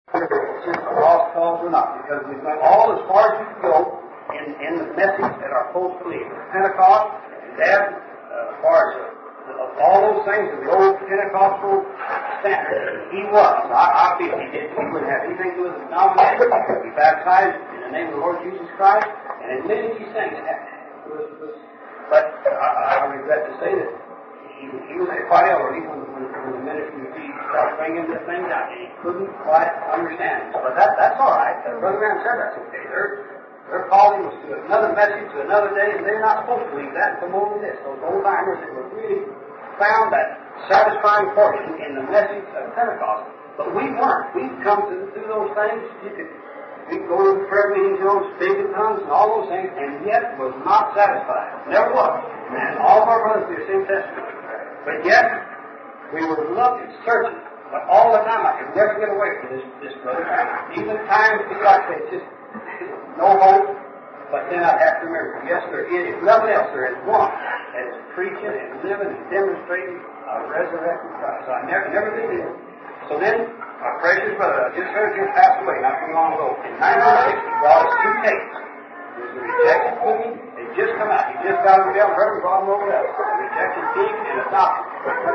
It's just a lost cause or not, because we went all as far as we could go in the message that our folks believe. Pentecost, Dad, as far as all those things of the old Pentecostal standard, he was. I feel he did. He wouldn't have anything to do with the denomination. He baptized in the name of the Lord Jesus Christ and admitted these things. But I regret to say that he was quite elderly when the ministry started bringing this thing down, and he couldn't quite understand it. But that's all right. Brother Graham said that's okay. Their calling was to another message, to another day, and they're not supposed to believe that and come over this. Those old-timers that were really found that satisfying portion in the message of Pentecost. But we weren't. We've come through those things. We go to the prayer meetings, speak in tongues, and all those things, and yet was not satisfied. Never was. And all of our brothers do the same testimony. But yet, we were looking, searching. But all the time, I could never get away from this brother. Even times, like I say, just no hope. But then I'd have to remember, yes, there is. If nothing else, there is one that is preaching and living and demonstrating a resurrected Christ. So I never did it. So then, my precious brother, I just heard him pass away not too long ago. In 1960, he brought us 2 tapes. There's a rejection movie. They just come out. He just got them down, heard them, brought them over there. A rejection king and adoption.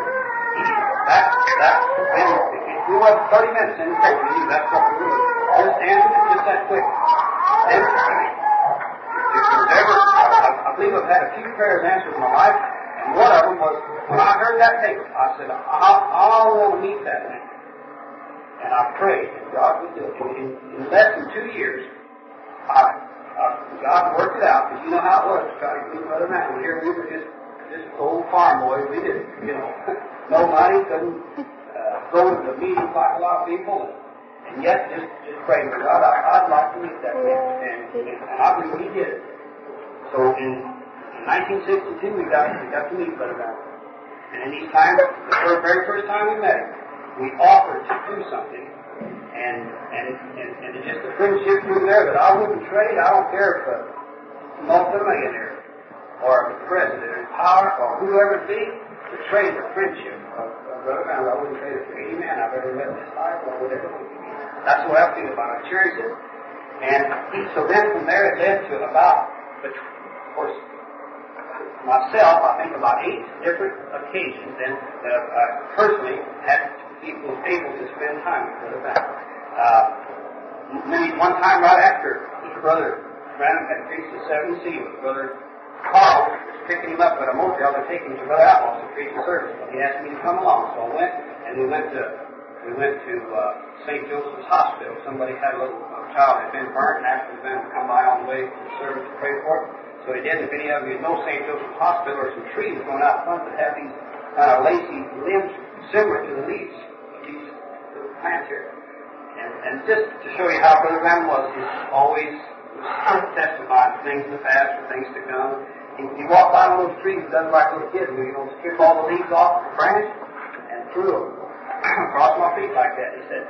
If we went 30 minutes in the tape, that's what we were. Just answered it just that quick. Then, if there's ever, I believe I've had a few prayers answered in my life, and one of them was, when I heard that tape, I said, I want to meet that man. And I prayed, and God would do it. In less than 2 years, God worked it out, because you know how it was. Try to meet Brother Matt. Here we were just old farm boys. We didn't, no money, couldn't go to the meetings like a lot of people, and yet just praying for God. I'd like to meet that man, and I believe he did it. So in 1962, we got to meet Brother Matt. And in these times, the very first time we met him, we offered to do something, and it's just a friendship through there that I wouldn't trade. I don't care if a multimillionaire or the president in power or whoever it be, to trade the friendship of Brother Brown. I wouldn't trade it for any man I've ever met in this life or whatever. That's the way I feel about it. I cherish it. And so then from there it led to about, of course, myself, I think about 8 different occasions then that I personally had people able to spend time with Brother Brown. Maybe one time right after Brother Branham had preached the 7 seals, Brother Carl was picking him up at a motel to take him to Brother Outlaw to preach the service. But he asked me to come along, so I went, and we went to St. Joseph's Hospital. Somebody had a little child had been burnt and asked the man to come by on the way to the service to pray for it. So he did. If any of you know St. Joseph's Hospital, there's some trees going out front that have these kind of lacy limbs similar to the leaves of these little plants here. And just to show you how Brother Branham was, he's always testifying to things in the past or things to come. He walked by one of those trees, doesn't like little kids do. Strip all the leaves off the branch and threw them across my feet like that. He said,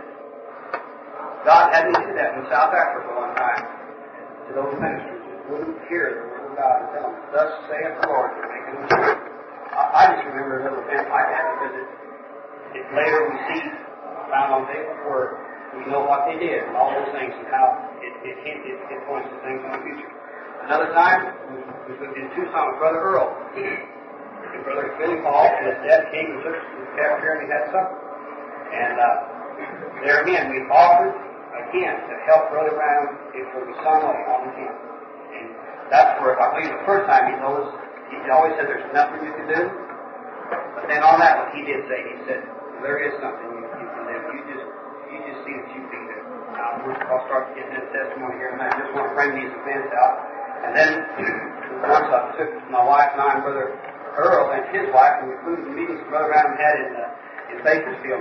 God had me do that in South Africa one time to those ministers who wouldn't hear the word of God and tell them, thus saith the Lord, you're making them sure. I just remember a little event like that because it later we see, found on paper where we know what they did and all those things and how it points to things in the future. Another time, we was in Tucson with Brother Earl. And Brother Billy Paul and his dad came and took us to the cafeteria and we had supper. And there again, we offered again to help Brother Brown if there was some way on the camp. And that's where, I believe the first time he noticed, he always said there's nothing you can do. But then on that one, he did say, he said, there is something you can do. You just see that you can do. I'll start getting this testimony here tonight. I just want to bring these events out. And then, once I took my wife and I and Brother Earl and his wife, and we flew to the meetings Brother Branham had in Bakersfield,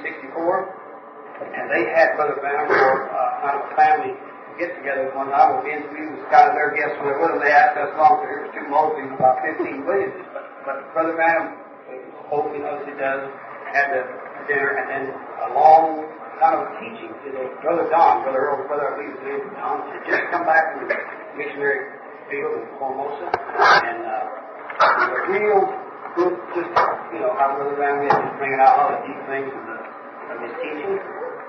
1964. And they had Brother Branham for kind of a family get-together one time. We was kind of their guests when they were with them. They asked us along, so here was 2 Mosleys, about 15 Williams. But Brother Branham, hopefully knows he does, had the dinner, and then a long kind of teaching to the Brother Don, Brother Earl, Brother, I believe his name was Don, had just come back from the missionary field in Formosa, and a real good, just, how Brother Branham is just bringing out all the deep things of his teaching.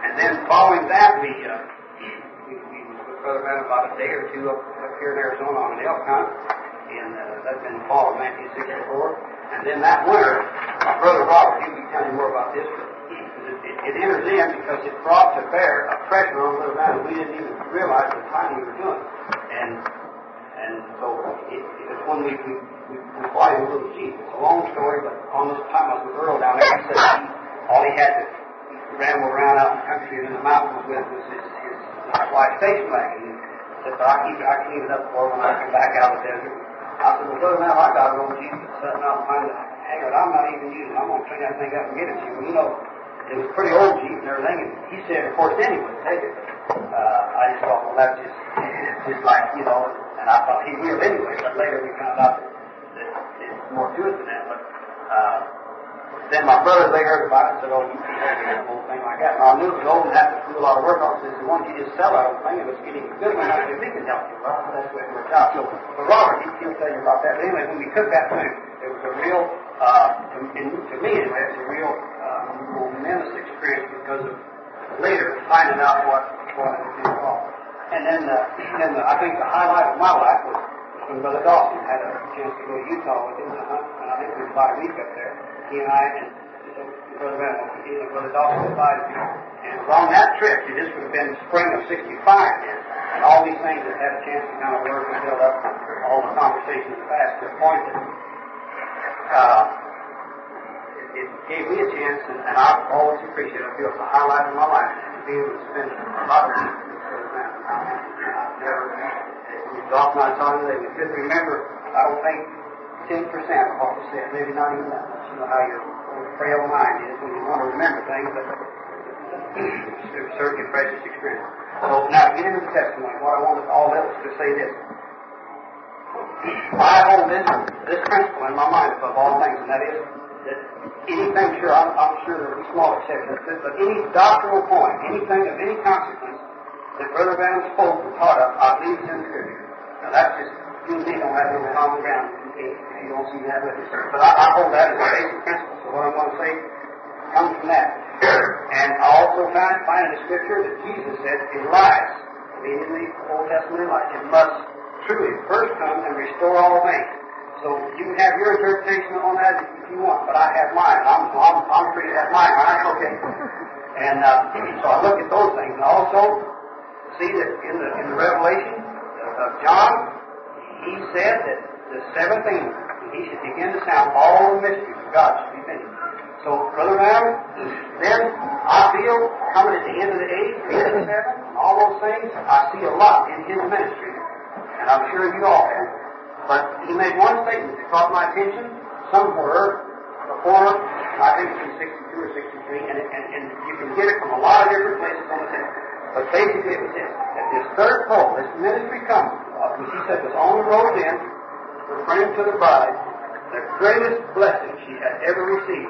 And then following that, we was with Brother Branham about a day or two up here in Arizona on an elk hunt, and that's in the fall of 1964. And then that winter, my brother Robert, he'll be telling you more about this, but it enters in because it brought to bear a pressure on Brother Branham we didn't even realize at the time we were doing it. And so it's when we fly in a little Jeep. It's a long story, but on this time I was with Earl down there. He said all he had to ramble around out in the country and in the mountains with was his white station wagon. He said, I keep it up for when I come back out of the desert. I said, well, Brother Branham, I got an old Jeep that's sitting out behind the hangar that I'm not even using. I'm going to clean that thing up and get it to you. Well, you know, it was a pretty old Jeep and everything, and he said, of course, anyway, take it. I just thought, well, that's just like, you know, and I thought he will anyway, but later we found out that there's more to it than that. But then my brothers, they heard about it and said, oh, you can't have a whole thing like that. And I knew it was old and had to do a lot of work on it. So why don't you just sell that old thing? It was getting a good one. I said, we can help you. Well, that's the way it worked out. So, but Robert, he'll tell you about that. But anyway, when we took that thing, it was a real, to me anyway, it's a real momentous experience because of later finding out what it was involved. And then I think the highlight of my life was when Brother Dawson had a chance to go to Utah with him to hunt, and I think it was about a week up there. He and I and Brother Dawson advised me. And on that trip, this would have been the spring of '65 then, and all these things that had a chance to kind of work and build up all the conversations fast to the point that it gave me a chance, and I've always appreciated it. I feel it's a highlight of my life to be able to spend a lot of time with Brother Branham. I've never, Dawson and I talked today, we couldn't remember, I don't think, 10% of what was said, maybe not even that much. You know how your frail mind is when you want to remember things, but it's certainly a precious experience. So now to get into the testimony, what I wanted all that was to say this. I hold this principle in my mind above all things, and that is that anything, sure, I'm sure there will be small exceptions, but any doctrinal point, anything of any consequence that Brother Branham spoke and taught of, I believe is in Scripture. Now that's just, you and me don't have no common ground if you don't see that with us. But I hold that as a basic principle, so what I'm going to say comes from that. And I also find in the Scripture that Jesus said Elias, meaning the Old Testament Elijah, must truly first come and restore all things. So you can have your interpretation on that if you want, but I have mine. I'm free to have mine, right? Okay. And so I look at those things, and also see that in the Revelation of John, he said that the seventh angel, he should begin to sound all the mysteries of God should be finished. So, Brother Branham, then I feel coming at the end of the age, the end of the heaven, and all those things, I see a lot in his ministry, and I'm sure you all have. But he made one statement that caught my attention somewhere before, I think it's in 62 or 63, and you can get it from a lot of different places on the text. But basically it was this, that this third pole, this ministry comes, which he said was on the road in, referring to the bride, the greatest blessing she had ever received,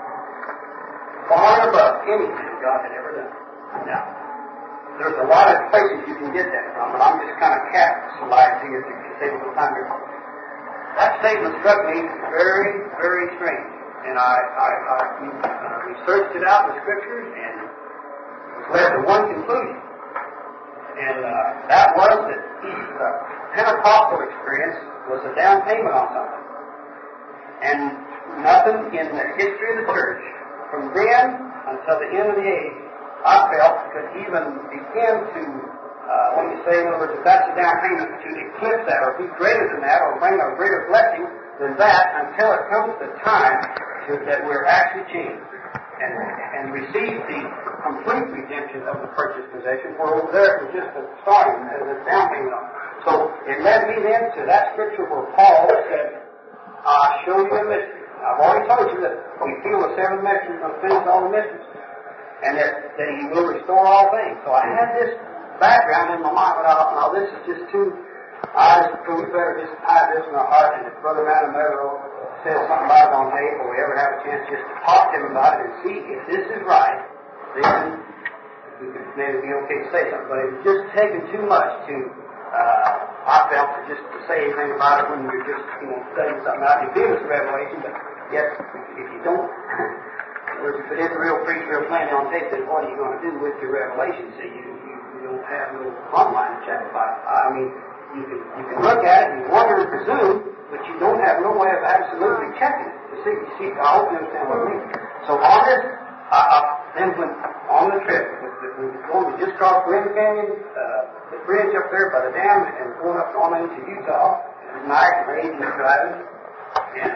far above anything God had ever done. Now, there's a lot of places you can get that from, but I'm just kind of capsulized here to save a little time here. That statement struck me very, very strange. And I researched it out in the Scriptures and was led to one conclusion. And that was that the Pentecostal experience was a down payment on something. And nothing in the history of the church, from then until the end of the age, I felt could even begin to, when you say, in other words, if that's a down payment, to eclipse that or be greater than that or bring a greater blessing than that until it comes to time that we're actually changed and receive the complete redemption of the purchased possession, where over there it was just a starting, as a down payment on. So it led me then to that scripture where Paul said, I'll show you a mystery. I've already told you that we feel the seven mysteries will finish all the mysteries, and that he will restore all things. So I had this background in my mind, but I thought, no, this is just too, we better just tie this in our heart, and if Brother Branham ever says something about it on tape, or we ever have a chance just to talk to him about it and see if this is right, then we could maybe be okay to say something. But it was just taking too much to, I felt, to say anything about it when you're just, studying something out. You feel it's a revelation, but yet, if you don't words, if it isn't real preached real plainly on tape, then what are you going to do with your revelation? See, you don't have no plumb line to check it by. I mean, you can look at it and wonder and presume, but you don't have no way of absolutely checking it. You see, I hope you understand what I mean. So on this, then when on the trip, we were going to just cross Grand Canyon, the bridge up there by the dam, and going up on into Utah. It was night, and rain, and driving, and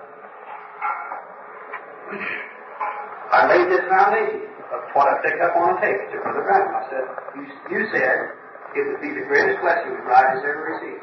I laid this foundation of what I picked up on a tape to Brother Branham. I said, you said it would be the greatest blessing the bride has ever received.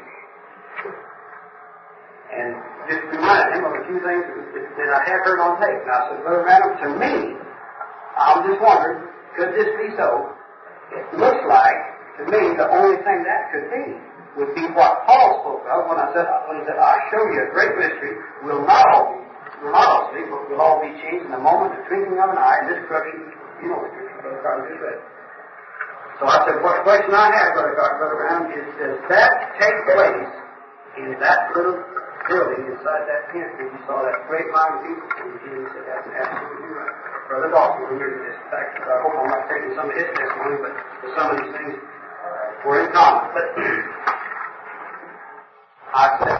And just reminded him of a few things that I had heard on tape. And I said, Brother Branham, to me, I'm just wondering, could this be so? It looks like, to me, the only thing that could be would be what Paul spoke of when he said, I show you a great mystery, will not all sleep, but we'll all be changed in the moment, the twinkling of an eye, and this corruption, you know, the scripture, Brother Carter just read. So I said, what question I have, Brother Branham, is does that take place in that little building inside that tent where you saw that great line of people? And he said, that's absolutely right. Brother Dawson, remember this. In fact, I hope I'm not taking some of his testimony, but some of these things were in common. But I said,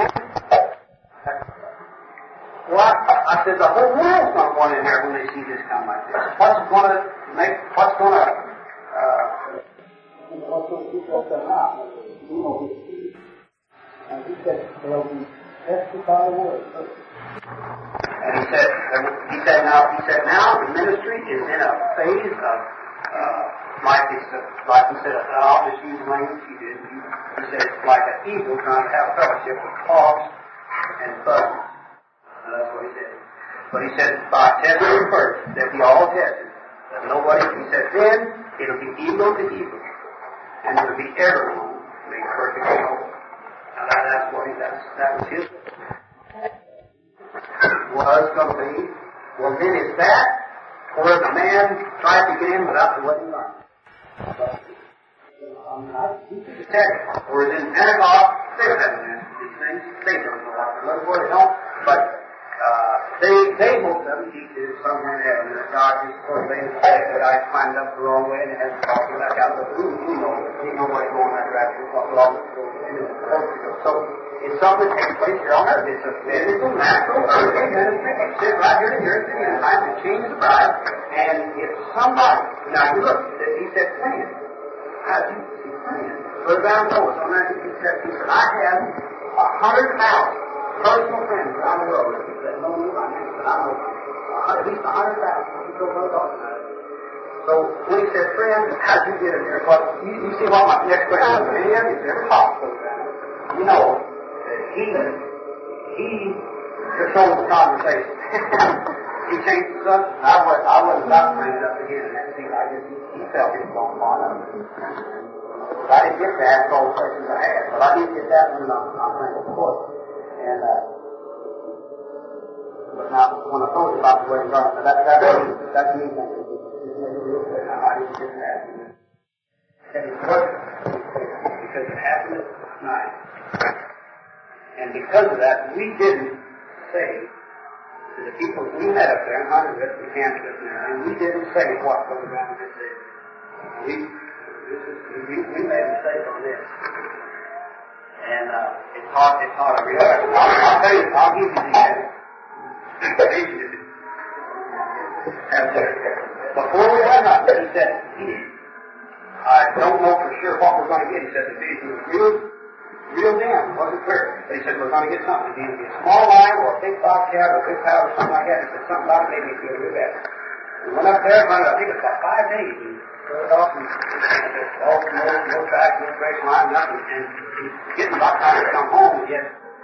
well, I said, the whole world's going to want in there when they see this come like this. What's going to keep us out? And he said, they'll be tested by the word. And he said now the ministry is in a phase of, like he said, I'll just use language he did. He said it's like an eagle trying to have fellowship with hawks and buzzards. That's what he said. But he said, by testing first, they'll be all tested. Nobody, he said, then it'll be evil to evil. And it'll be everyone made perfectly whole. Now that was his was going to be. Well, then is that where the man tried to get in without the wedding ring? He took the text. Or is in Pentecost, they're having these things. They don't know what they're looking for, they don't. But they most of them teach it somewhere in heaven. And God just sort of made a mistake that I climbed up the wrong way and it hasn't talked back out. But you know what's going on that direction. So it's something that takes place here on earth. It's a physical, natural, earthly ministry. It sits right here in earth and trying to change the bride. And if somebody, now you look, he said plan. How do you see plan? Brother Brown told us on that, he said, I have 100,000 personal friends around the world that know me by name, but I know at least 100,000. He told Brother Dawson. So when he said, friend, how'd you get in here? Well, you see what my next question is. Any of you ever talked to him? You know that he controls the conversation. He changed the subject. I wasn't about to bring it up again, and that seemed like he felt it was going on. I didn't get to ask all the questions I had, but I did get that one, and I'm thankful for it. And but now when I told you about the wedding garment, that's me thinking. I didn't get that. And it wasn't because it happened at night. And because of that, we didn't say to the people we met up there, and hundreds of us, we camped us there, and we didn't say what Brother Brown had said. We made a mistake on this. And it taught a real lesson. I'll tell you, I'll give you the before we went up, he said, I don't know for sure what we're going to get. He said the vision was real dim. It wasn't clear. But he said we're going to get something. It'd be a small line or a big boxcar or a big tower or something like that. He said something about it maybe it's going to be better. We went up there, I think it was about 5 days. We started off and no track, no straight line, nothing. And he's getting about time to come home yet.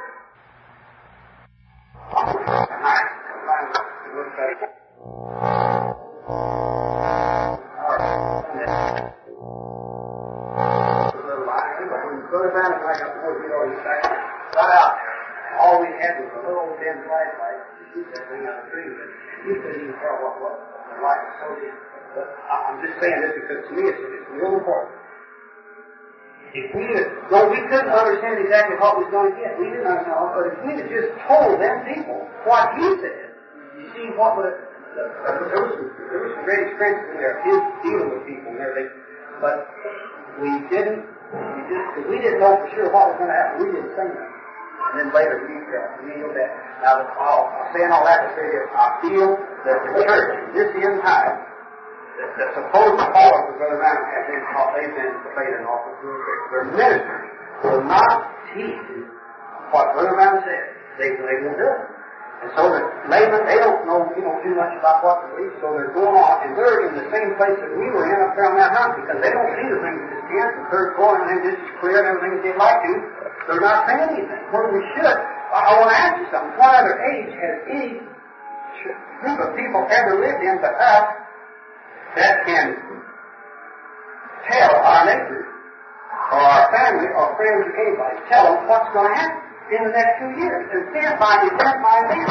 Got out there. All we had was a little dim flashlight. He said, "Bring out a tree," but he couldn't even tell what was. The light was so dim. But I'm just saying this because to me it's real important. If we couldn't understand exactly what we was going to get. We didn't understand, but if we had just told them people what he said, you see what would have There was some great experiences in there, his dealing with people and everything, but we didn't know for sure what was going to happen. We didn't say nothing. And then later we knew that. Now, I'm saying all that to say this. I feel that the church, this end time, the supposed followers of Brother Branham have been taught, they've been debated and offered to their ministers will not teach what Brother Branham said. They will do it. And so the laymen, they don't know, too much about what to believe, so they're going on, and they're in the same place that we were in up there on that mountain, because they don't see the things that just can't, and they're going, and this is clear, and everything they'd like to. They're not saying anything, where we should. I want to ask you something. What other age has any group of people ever lived in but us that can tell our neighbors, or our family, or friends, or anybody, tell them what's going to happen in the next 2 years, and stand by the event by them?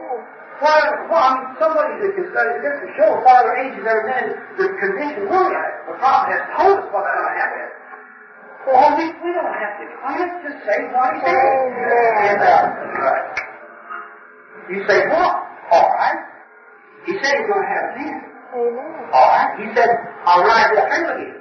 Somebody that can study this and show us what other ages there have been, the condition we're in. The prophet has told us what's going to happen. Only we don't have to claim to say what he said. And, right. You say, what? All right. He said he's going to have this. All right. He said, I'll ride this trail again.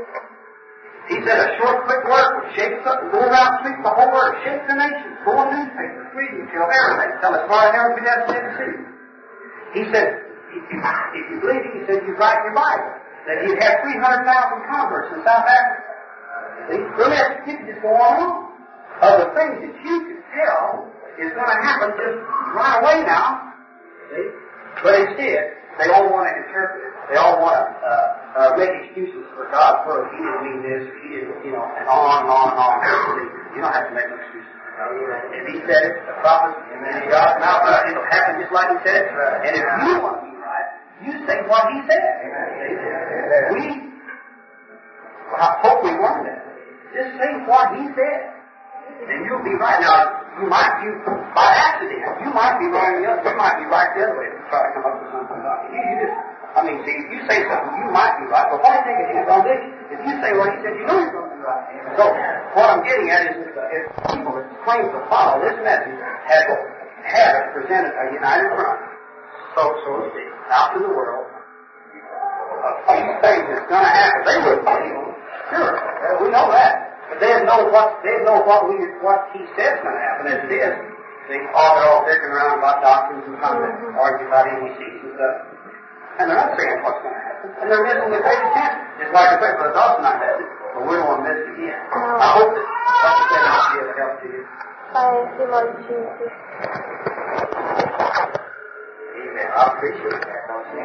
He said a short, quick word would shake up and go around sweep the whole earth, shake the nation, go on newspapers, reading, tell everything, tell us why I never be devastated city. He said, if you believe it, he said you'd write your Bible, that he'd have 300,000 converts in South Africa. See? Really, you can just go on. Of the things that you could tell is going to happen just right away now. See? But instead, they all want to interpret it. They all want to make excuses for God. For he didn't mean this, or he didn't, and on and on and on. You don't have to make no excuses. If he said it, the prophet, and then God's mouth, it'll happen just like he said it. And if you want to be right, you say what he said. I hope we learn that. Just say what he said, and you'll be right. Now, by accident, you might be wrong the other. You might be right the other way to try to come up with something like it. See, if you say something, you might be right. But what I think is his foundation. If you say what he said, you know you're going to be right. So, what I'm getting at is if people that claim to follow this message have presented a united front, so to speak, out to the world, these things that's going to happen, they wouldn't believe them. Sure, we know that. But they know what he says is going to happen as it is. They're all dicking around about doctrines and concepts, argue about NECs and stuff. And they're not saying what's going to happen. And they're missing the greatest chance. Just like I said, Brother Dawson and I had it, but we don't want to miss it again. I hope that what you said will be of help to you. Thank you, Lord Jesus. Amen. I appreciate that.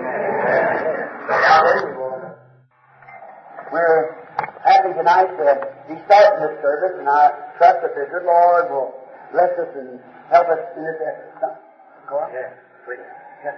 Amen. We're happy tonight to be starting this service, and I trust that the good Lord will bless us and help us in this effort. Go on. Yeah, please. Yes.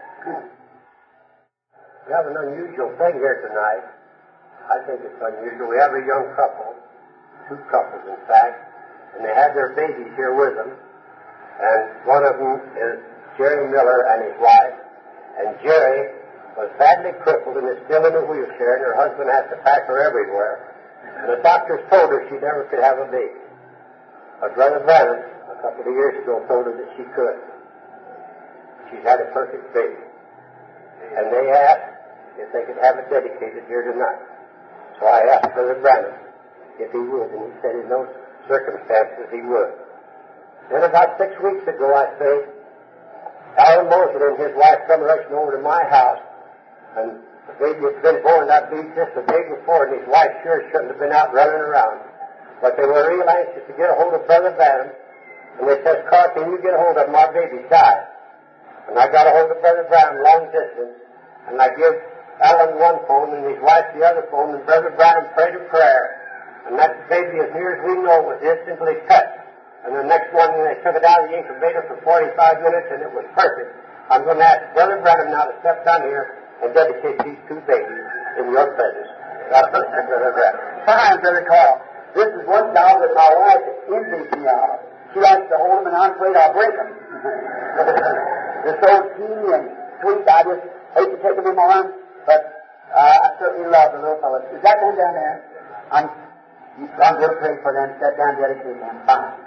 We have an unusual thing here tonight. I think it's unusual. We have a young couple, 2 couples in fact, and they have their babies here with them. And one of them is Jerry Miller and his wife. And Jerry was badly crippled and is still in a wheelchair, and her husband has to pack her everywhere. And the doctors told her she never could have a baby. But Brother Branham, a couple of years ago, told her that she could. She's had a perfect baby. And they asked if they could have it dedicated here tonight. So I asked Brother Branham if he would, and he said in those circumstances he would. Then about 6 weeks ago, I say, Alan Mosley and his wife come rushing over to my house, and the baby had been born, I believe, just the day before, and his wife sure shouldn't have been out running around. But they were real anxious to get a hold of Brother Branham, and they says, Carl, can you get a hold of him? Our baby's died. And I got a hold of Brother Branham long distance, and I give Alan one phone and his wife the other phone, and Brother Branham prayed a prayer. And that baby, as near as we know, was instantly touched. And the next morning they took it out of the incubator for 45 minutes, and it was perfect. I'm going to ask Brother Branham now to step down here and dedicate these 2 babies in your presence. God bless you, Brother Branham. Fine, Brother Carl. This is one child that my wife envies me of. She likes to hold them, and I'm afraid I'll break them. They're so teeny and sweet, I just hate to take them in my arms, but I certainly love the little fellows. Is that man down there? I'm going to pray for them, step down, dedicate them. Fine.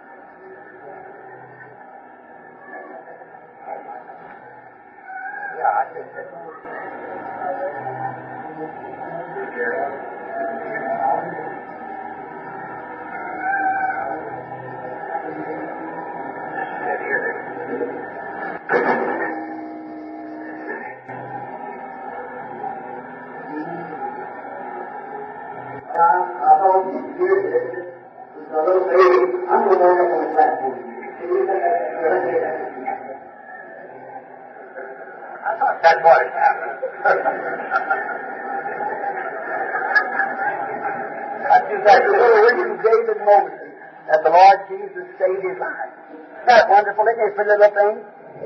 Yeah, That's what has happened. That's the little William David Moses that the Lord Jesus saved his life. Isn't that wonderful? Isn't it, pretty little thing?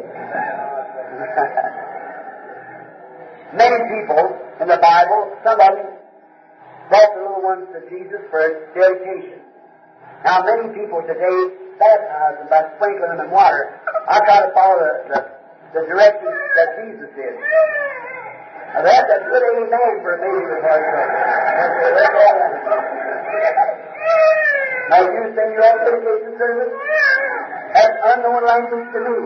Many people in the Bible, some of them brought the little ones to Jesus for dedication. Now, many people today baptize them by sprinkling them in water. I try to follow the directions that Jesus did. Now, that's a good amen for a baby with heart trouble. Now, you sing your own dedication service? That's unknown language to me.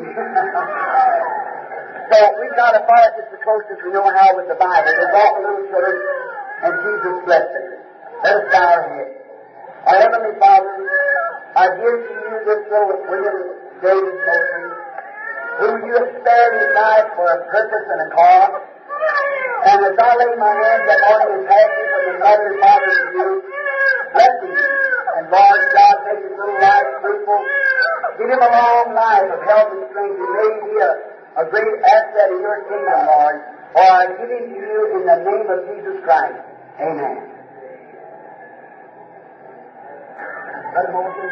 So we've got to follow it just as close as we know how with the Bible. They brought the little children, and Jesus blessed them. Let us bow our heads. Our Heavenly Father, I give to you this little William David Moses, who you have spared his life for a purpose and a cause. And as I lay my hands upon him and pass him from the mother and father to you, bless him. And Lord God, make his little life fruitful. Give him a long life of health and strength. And may he be a great asset in your kingdom, Lord. For I give him to you in the name of Jesus Christ. Amen. Brother Moses.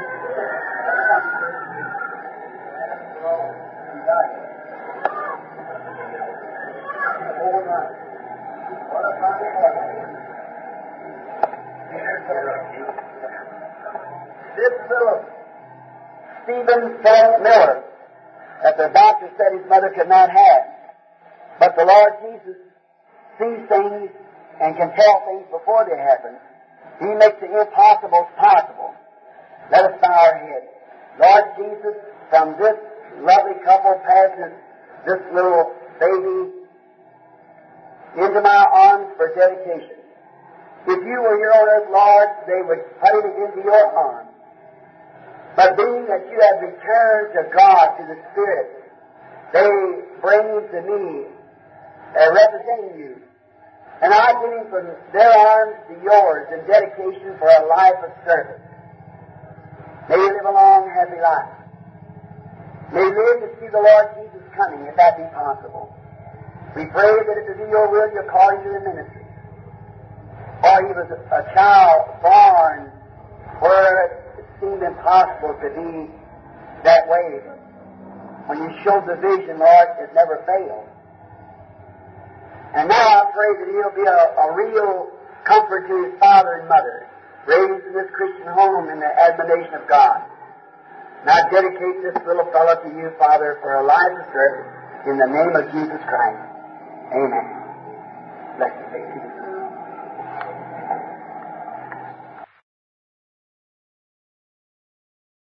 This little Stephen Philip Miller that the doctor said his mother could not have. But the Lord Jesus sees things and can tell things before they happen. He makes the impossible possible. Let us bow our heads. Lord Jesus, from this lovely couple passes this little baby into my arms for dedication. If you were here on earth, Lord, they would put him into your arms. But being that you have returned to God, to the Spirit, they bring him to me, representing you. And I give him from their arms to yours in dedication for a life of service. May you live a long, happy life. May you live to see the Lord Jesus coming, if that be possible. We pray that if it be your will, you'll call him to the ministry. For he was a child born where it seemed impossible to be that way. When you showed the vision, Lord, it never failed. And now I pray that he'll be a real comfort to his father and mother, raised in this Christian home in the admonition of God. And I dedicate this little fellow to you, Father, for a life of service in the name of Jesus Christ. Amen. Bless you, baby.